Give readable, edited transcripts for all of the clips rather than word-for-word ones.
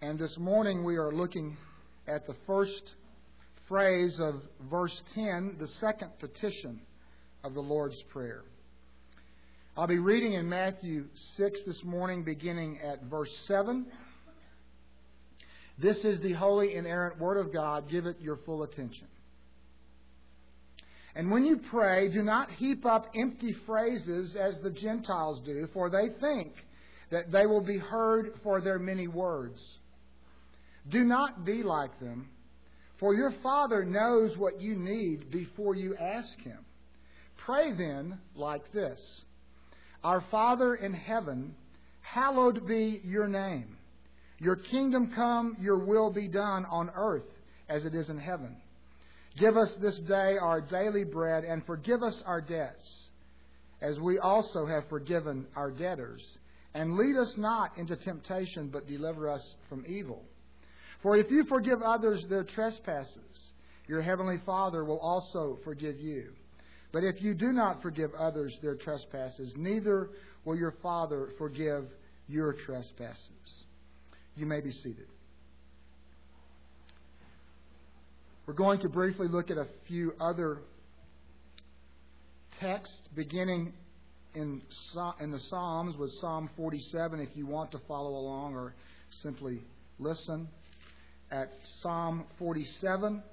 And this morning we are looking at the first phrase of verse 10, the second petition of the Lord's Prayer. I'll be reading in Matthew 6 this morning, beginning at verse 7. This is the holy, inerrant Word of God. Give it your full attention. And when you pray, do not heap up empty phrases as the Gentiles do, for they think that they will be heard for their many words. Do not be like them, for your Father knows what you need before you ask Him. Pray then like this: Our Father in heaven, hallowed be your name. Your kingdom come, your will be done on earth as it is in heaven. Give us this day our daily bread, and forgive us our debts, as we also have forgiven our debtors. And lead us not into temptation, but deliver us from evil. For if you forgive others their trespasses, your heavenly Father will also forgive you. But if you do not forgive others their trespasses, neither will your Father forgive your trespasses. You may be seated. We're going to briefly look at a few other texts, beginning in the Psalms with Psalm 47, if you want to follow along or simply listen. At Psalm 47,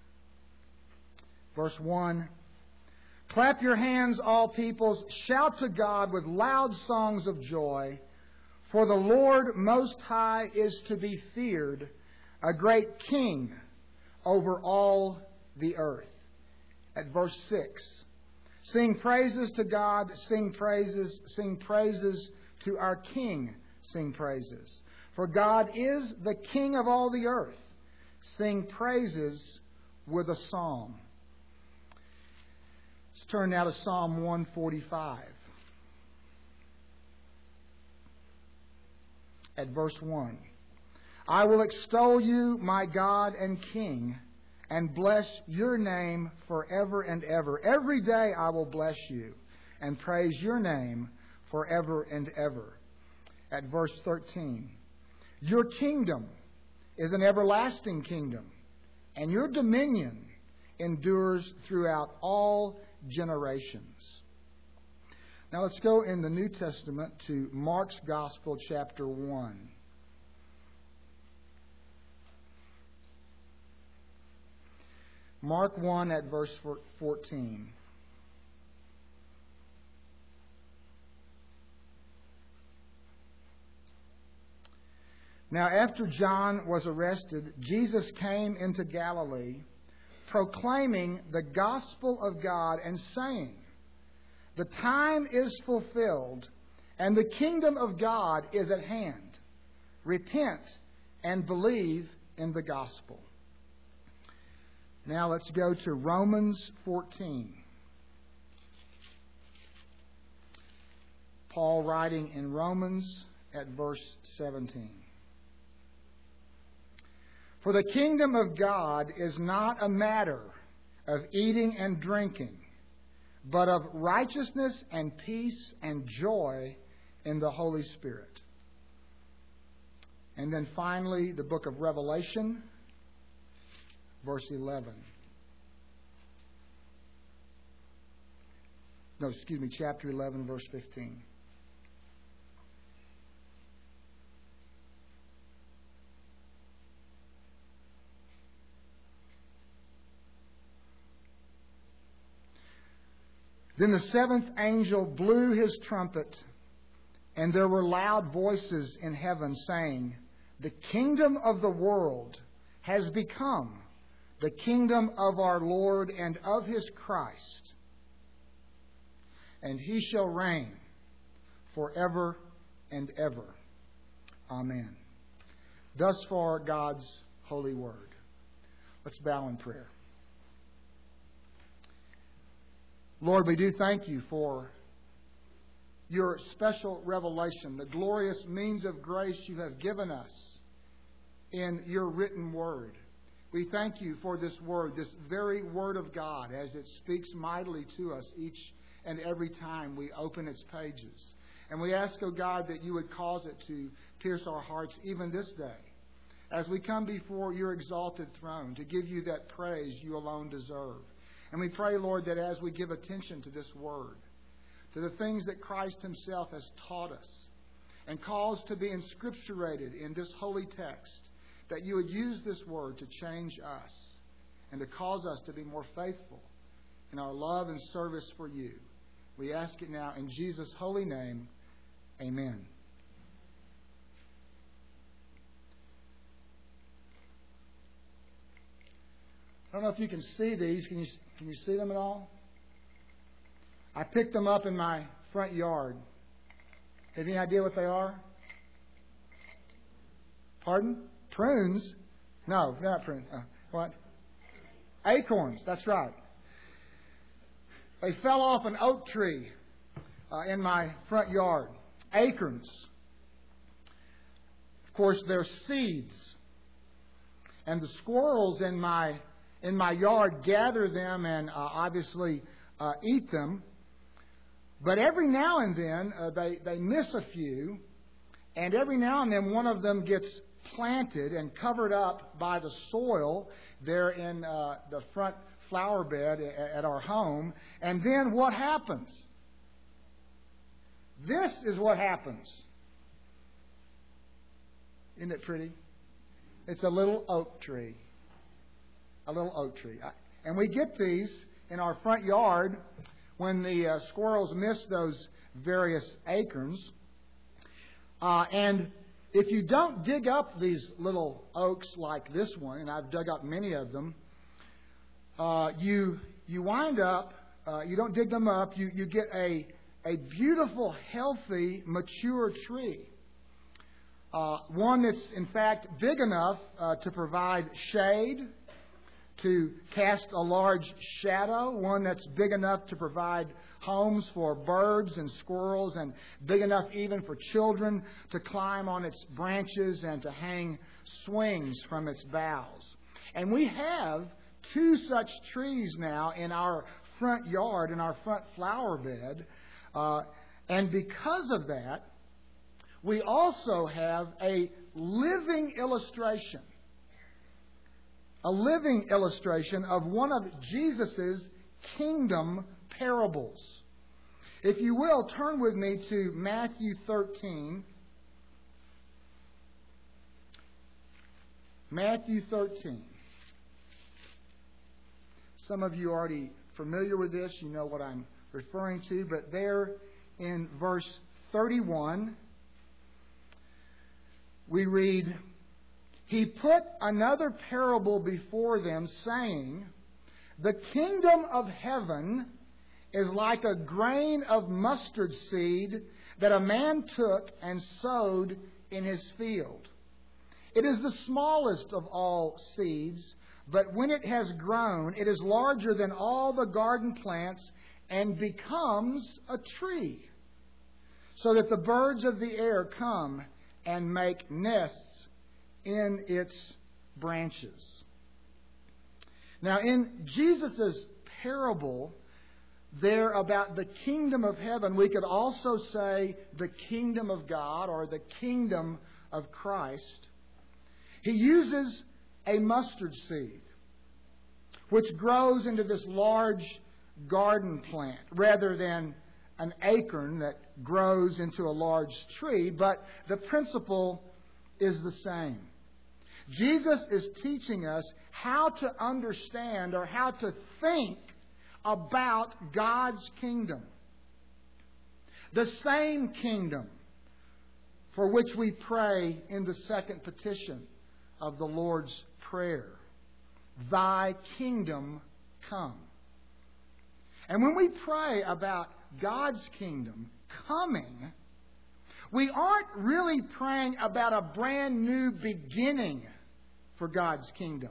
verse 1, Clap your hands, all peoples, shout to God with loud songs of joy, for the Lord Most High is to be feared, a great King over all the earth. At verse 6, Sing praises to God, sing praises to our King, sing praises. For God is the King of all the earth. Sing praises with a psalm. Let's turn now to Psalm 145. At verse 1. I will extol you, my God and King, and bless your name forever and ever. Every day I will bless you and praise your name forever and ever. At verse 13. Your kingdom is an everlasting kingdom, and your dominion endures throughout all generations. Now let's go in the New Testament to Mark's Gospel, chapter 1. Mark 1 at verse 14. Now after John was arrested, Jesus came into Galilee, proclaiming the gospel of God and saying, The time is fulfilled, and the kingdom of God is at hand. Repent and believe in the gospel. Now let's go to Romans 14. Paul writing in Romans at verse 17. For the kingdom of God is not a matter of eating and drinking, but of righteousness and peace and joy in the Holy Spirit. And then finally, the book of Revelation, verse 11. Chapter 11, verse 15. Then the seventh angel blew his trumpet, and there were loud voices in heaven saying, The kingdom of the world has become the kingdom of our Lord and of His Christ, and He shall reign forever and ever. Amen. Thus far, God's holy word. Let's bow in prayer. Lord, we do thank you for your special revelation, the glorious means of grace you have given us in your written word. We thank you for this word, this very word of God, as it speaks mightily to us each and every time we open its pages. And we ask, O God, that you would cause it to pierce our hearts even this day, as we come before your exalted throne to give you that praise you alone deserve. And we pray, Lord, that as we give attention to this word, to the things that Christ himself has taught us and calls to be inscripturated in this holy text, that you would use this word to change us and to cause us to be more faithful in our love and service for you. We ask it now in Jesus' holy name. Amen. I don't know if you can see these. Can you see them at all? I picked them up in my front yard. Have any idea what they are? Pardon? Prunes? No, they're not prunes. What? Acorns. That's right. They fell off an oak tree in my front yard. Acorns. Of course, they're seeds. And the squirrels in my yard gather them and obviously eat them. But every now and then they miss a few, and every now and then one of them gets planted and covered up by the soil there in the front flower bed at our home. And then what happens? This is what happens. Isn't it pretty? It's a little oak tree. A little oak tree. And we get these in our front yard when the squirrels miss those various acorns. And if you don't dig up these little oaks like this one, and I've dug up many of them, you wind up, you don't dig them up, you get a beautiful, healthy, mature tree. One that's, in fact, big enough to provide shade, to cast a large shadow, one that's big enough to provide homes for birds and squirrels, and big enough even for children to climb on its branches and to hang swings from its boughs. And we have 2 such trees now in our front yard, in our front flower bed. And because of that, we also have a living illustration. A living illustration of one of Jesus' kingdom parables. If you will, turn with me to Matthew 13. Matthew 13. Some of you are already familiar with this. You know what I'm referring to. But there in verse 31, we read, "He put another parable before them, saying, The kingdom of heaven is like a grain of mustard seed that a man took and sowed in his field. It is the smallest of all seeds, but when it has grown, it is larger than all the garden plants and becomes a tree, so that the birds of the air come and make nests in its branches." Now, in Jesus' parable there about the kingdom of heaven, we could also say the kingdom of God or the kingdom of Christ. He uses a mustard seed, which grows into this large garden plant rather than an acorn that grows into a large tree, but the principle is the same. Jesus is teaching us how to understand or how to think about God's kingdom. The same kingdom for which we pray in the second petition of the Lord's Prayer. Thy kingdom come. And when we pray about God's kingdom coming, we aren't really praying about a brand new beginning for God's kingdom.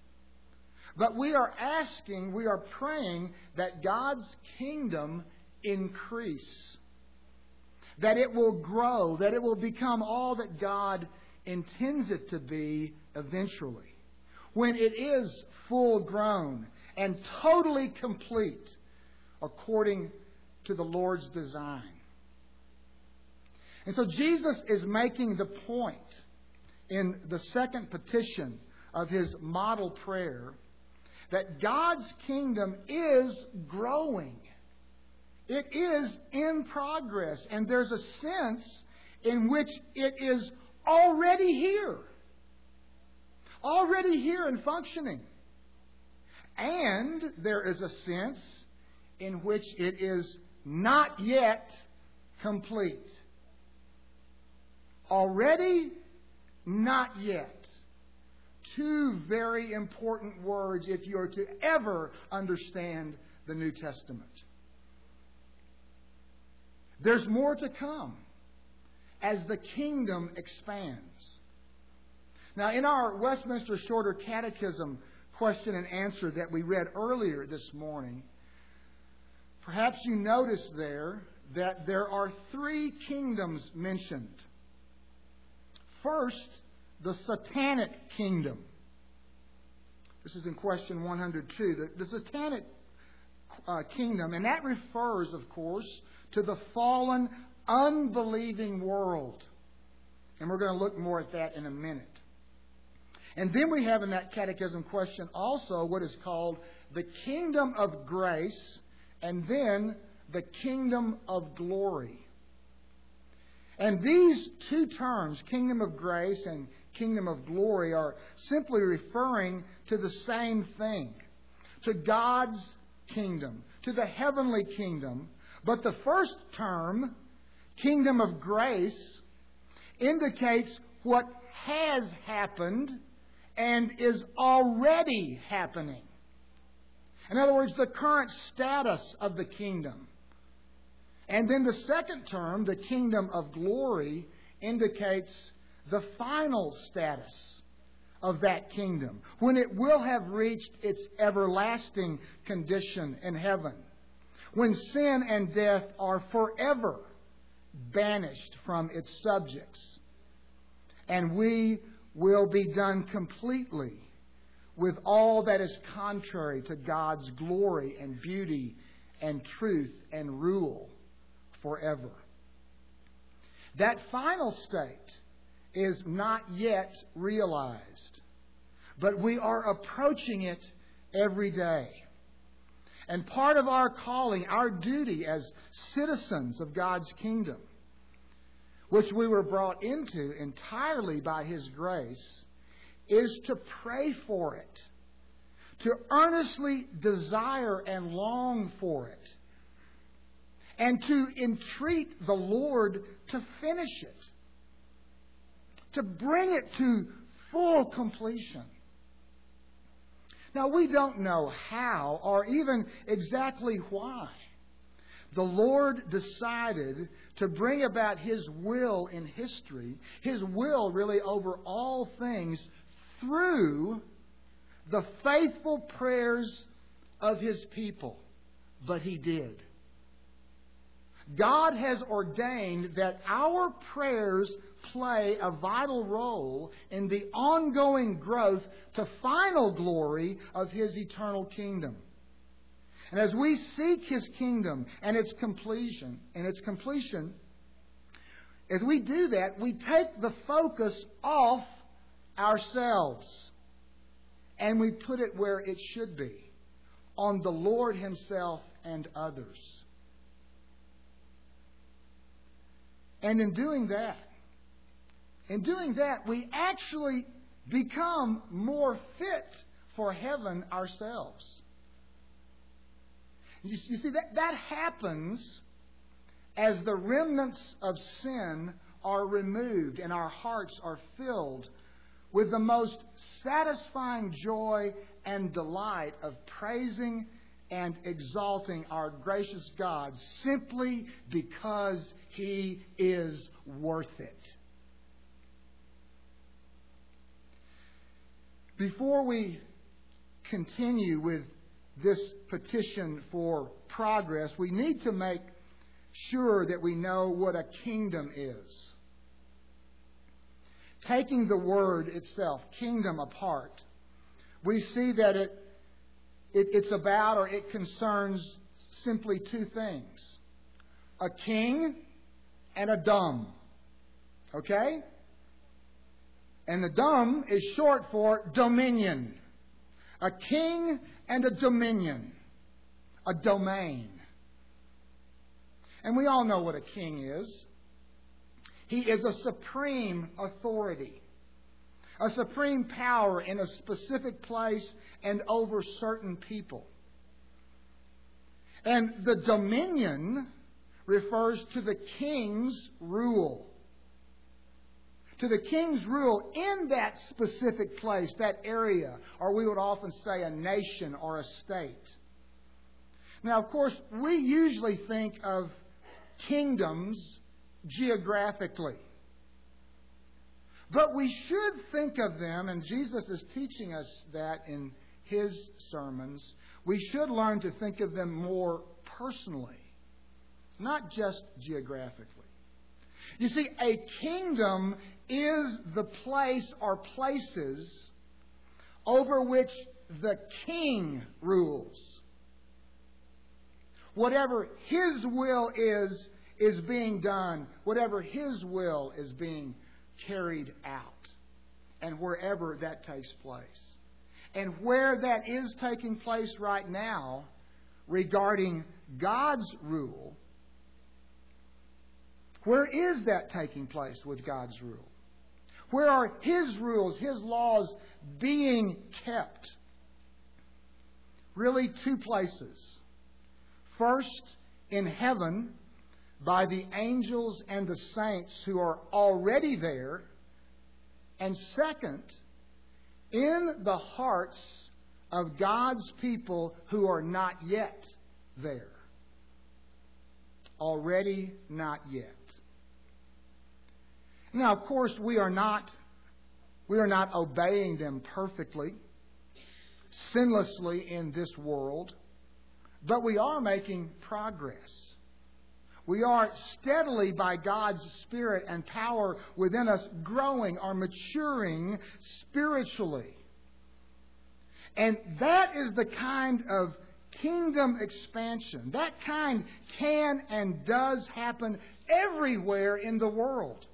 But we are praying that God's kingdom increase. That it will grow, that it will become all that God intends it to be eventually. When it is full grown and totally complete according to the Lord's design. And so Jesus is making the point in the second petition of his model prayer that God's kingdom is growing. It is in progress, and there's a sense in which it is already here. Already here and functioning. And there is a sense in which it is not yet complete. Already, not yet. Two very important words if you are to ever understand the New Testament. There's more to come as the kingdom expands. Now, in our Westminster Shorter Catechism question and answer that we read earlier this morning, perhaps you noticed there that there are three kingdoms mentioned. First, the satanic kingdom. This is in question 102. The satanic kingdom, and that refers, of course, to the fallen, unbelieving world. And we're going to look more at that in a minute. And then we have in that catechism question also what is called the kingdom of grace and then the kingdom of glory. And these two terms, kingdom of grace and kingdom of glory, are simply referring to the same thing, to God's kingdom, to the heavenly kingdom. But the first term, kingdom of grace, indicates what has happened and is already happening. In other words, the current status of the kingdom. And then the second term, the kingdom of glory, indicates the final status of that kingdom, when it will have reached its everlasting condition in heaven, when sin and death are forever banished from its subjects, and we will be done completely with all that is contrary to God's glory and beauty and truth and rule forever. That final state is not yet realized, but we are approaching it every day. And part of our calling, our duty as citizens of God's kingdom, which we were brought into entirely by His grace, is to pray for it, to earnestly desire and long for it, and to entreat the Lord to finish it, to bring it to full completion. Now, we don't know how or even exactly why the Lord decided to bring about His will in history, His will really over all things, through the faithful prayers of His people. But He did. God has ordained that our prayers play a vital role in the ongoing growth to final glory of His eternal kingdom. And as we seek His kingdom and its completion, as we do that, we take the focus off ourselves and we put it where it should be, on the Lord Himself and others. And in doing that, we actually become more fit for heaven ourselves. You see, that happens as the remnants of sin are removed and our hearts are filled with the most satisfying joy and delight of praising and exalting our gracious God simply because He is worth it. Before we continue with this petition for progress, we need to make sure that we know what a kingdom is. Taking the word itself, kingdom, apart, we see that it's about, or it concerns, simply two things: a king and a dumb. Okay? And the dom is short for dominion. A king and a dominion. A domain. And we all know what a king is. He is a supreme authority. A supreme power in a specific place and over certain people. And the dominion refers to the king's rule. To the king's rule in that specific place, that area, or we would often say a nation or a state. Now, of course, we usually think of kingdoms geographically. But we should think of them, and Jesus is teaching us that in His sermons, we should learn to think of them more personally, not just geographically. You see, a kingdom is the place or places over which the king rules. Whatever his will is being done. Whatever his will is being carried out. And wherever that takes place. And where that is taking place right now regarding God's rule, where is that taking place with God's rule? Where are His rules, His laws being kept? Really, two places. First, in heaven, by the angels and the saints who are already there. And second, in the hearts of God's people who are not yet there. Already not yet. Now, of course, we are not obeying them perfectly, sinlessly in this world, but we are making progress. We are steadily, by God's Spirit and power within us, growing or maturing spiritually. And that is the kind of kingdom expansion. That kind can and does happen everywhere in the world.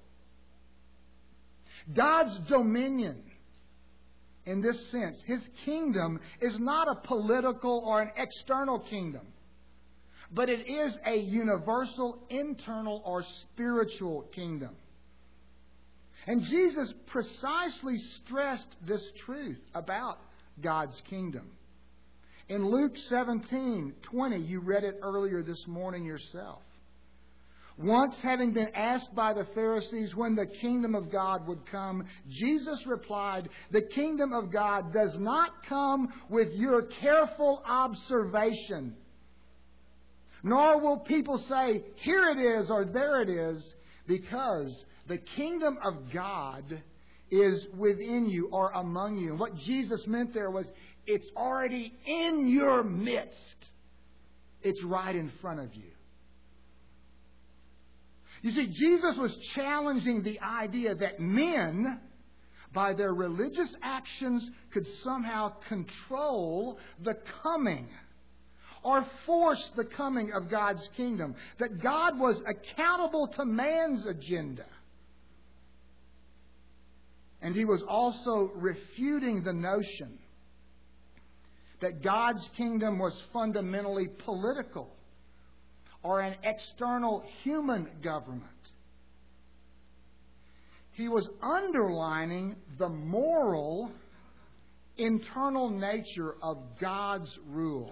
God's dominion, in this sense, His kingdom is not a political or an external kingdom, but it is a universal, internal, or spiritual kingdom. And Jesus precisely stressed this truth about God's kingdom. In Luke 17:20, you read it earlier this morning yourself. Once having been asked by the Pharisees when the kingdom of God would come, Jesus replied, "The kingdom of God does not come with your careful observation. Nor will people say, 'Here it is,' or 'There it is,' because the kingdom of God is within you or among you." And what Jesus meant there was, it's already in your midst. It's right in front of you. You see, Jesus was challenging the idea that men, by their religious actions, could somehow control the coming or force the coming of God's kingdom. That God was accountable to man's agenda. And He was also refuting the notion that God's kingdom was fundamentally political or an external human government. He was underlining the moral, internal nature of God's rule.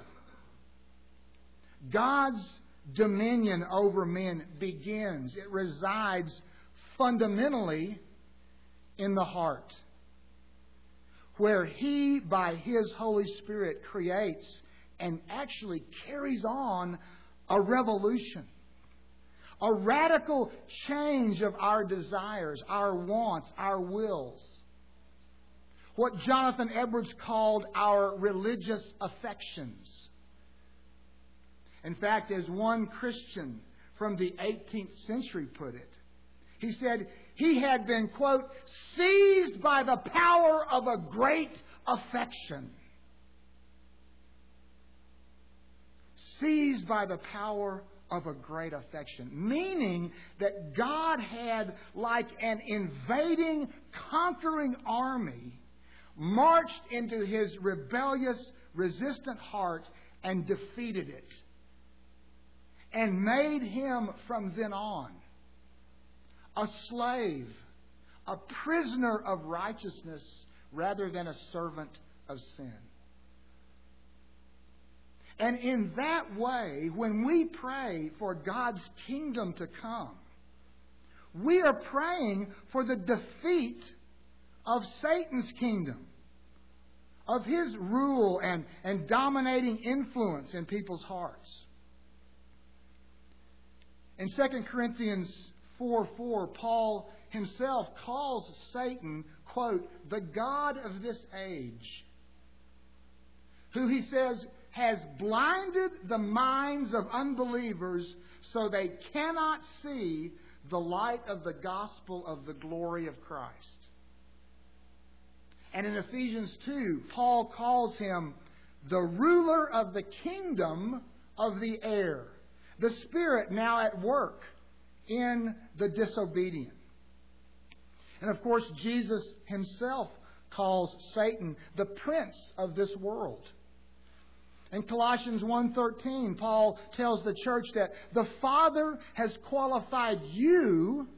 God's dominion over men begins, it resides fundamentally in the heart, where He, by His Holy Spirit, creates and actually carries on a revolution, a radical change of our desires, our wants, our wills. What Jonathan Edwards called our religious affections. In fact, as one Christian from the 18th century put it, he said he had been, quote, "seized by the power of a great affection." Seized by the power of a great affection. Meaning that God had, like an invading, conquering army, marched into his rebellious, resistant heart and defeated it. And made him from then on a slave, a prisoner of righteousness rather than a servant of sin. And in that way, when we pray for God's kingdom to come, we are praying for the defeat of Satan's kingdom, of his rule and dominating influence in people's hearts. In 2 Corinthians 4:4, Paul himself calls Satan, quote, the god of this age, who he says has blinded the minds of unbelievers so they cannot see the light of the gospel of the glory of Christ. And in Ephesians 2, Paul calls him the ruler of the kingdom of the air, the spirit now at work in the disobedient. And of course, Jesus himself calls Satan the prince of this world. In Colossians 1:13, Paul tells the church that the Father has qualified you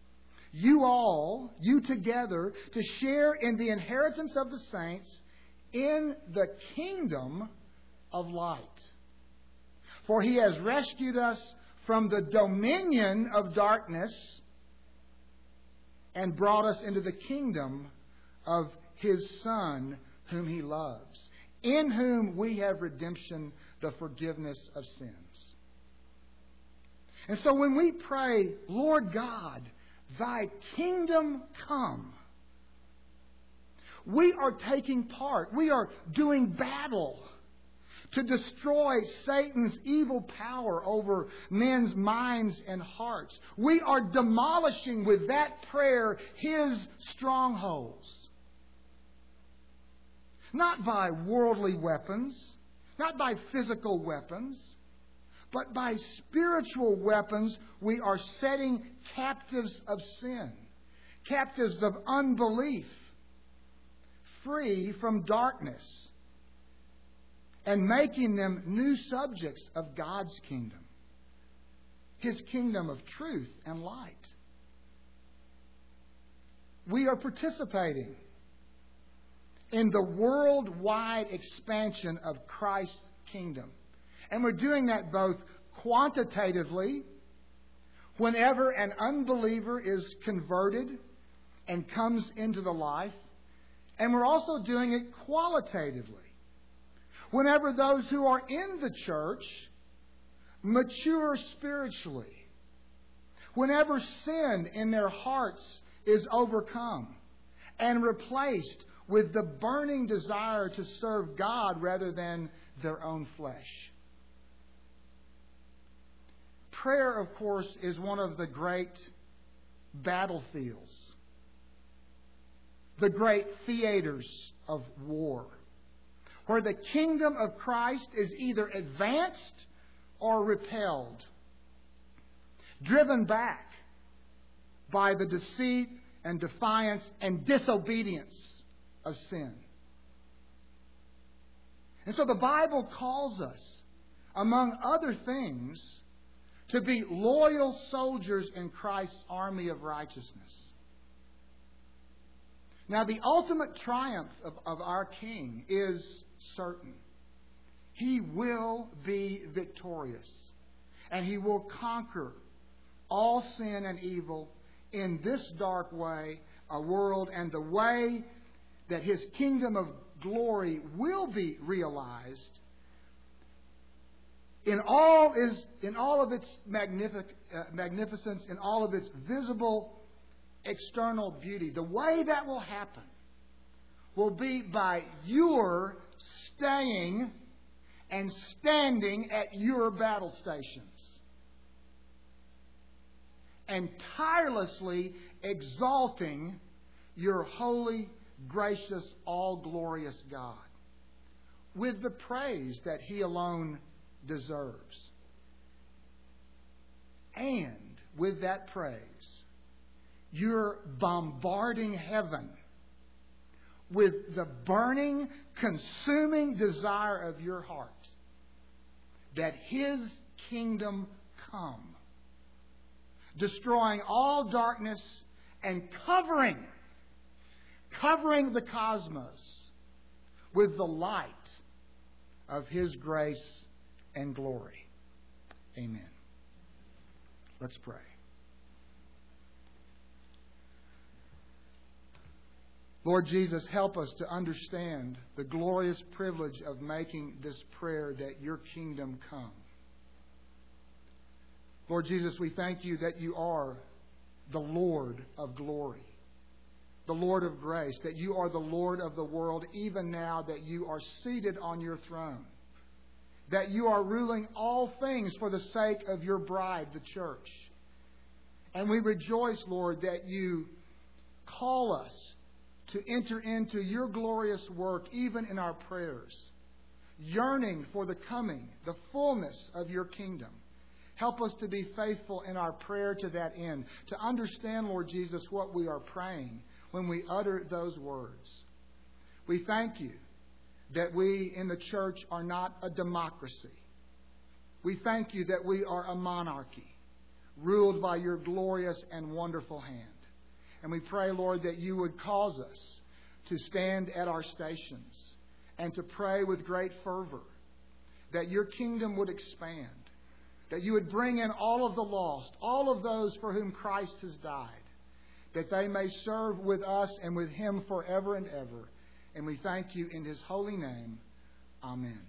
together, to share in the inheritance of the saints in the kingdom of light. For he has rescued us from the dominion of darkness and brought us into the kingdom of his Son, whom he loves, in whom we have redemption, the forgiveness of sins. And so when we pray, Lord God, thy kingdom come, we are taking part. We are doing battle to destroy Satan's evil power over men's minds and hearts. We are demolishing with that prayer his strongholds. Not by worldly weapons, not by physical weapons, but by spiritual weapons. We are setting captives of sin, captives of unbelief, free from darkness, and making them new subjects of God's kingdom, his kingdom of truth and light. We are participating in the worldwide expansion of Christ's kingdom. And we're doing that both quantitatively, whenever an unbeliever is converted and comes into the life, and we're also doing it qualitatively, whenever those who are in the church mature spiritually, whenever sin in their hearts is overcome and replaced with the burning desire to serve God rather than their own flesh. Prayer, of course, is one of the great battlefields, the great theaters of war, where the kingdom of Christ is either advanced or repelled, driven back by the deceit and defiance and disobedience of sin. And so the Bible calls us, among other things, to be loyal soldiers in Christ's army of righteousness. Now, the ultimate triumph of our King is certain. He will be victorious, and he will conquer all sin and evil in this dark way, a world, and the way that his kingdom of glory will be realized in all of its magnificence, in all of its visible external beauty. The way that will happen will be by your staying and standing at your battle stations and tirelessly exalting your holy, gracious, all-glorious God with the praise that he alone deserves. And with that praise, you're bombarding heaven with the burning, consuming desire of your heart that His kingdom come, destroying all darkness and covering the cosmos with the light of His grace and glory. Amen. Let's pray. Lord Jesus, help us to understand the glorious privilege of making this prayer that your kingdom come. Lord Jesus, we thank you that you are the Lord of glory, the Lord of grace, that you are the Lord of the world, even now that you are seated on your throne, that you are ruling all things for the sake of your bride, the church. And we rejoice, Lord, that you call us to enter into your glorious work, even in our prayers, yearning for the coming, the fullness of your kingdom. Help us to be faithful in our prayer to that end, to understand, Lord Jesus, what we are praying when we utter those words. We thank you that we in the church are not a democracy. We thank you that we are a monarchy, ruled by your glorious and wonderful hand. And we pray, Lord, that you would cause us to stand at our stations and to pray with great fervor, that your kingdom would expand, that you would bring in all of the lost, all of those for whom Christ has died, that they may serve with us and with Him forever and ever. And we thank you in His holy name. Amen.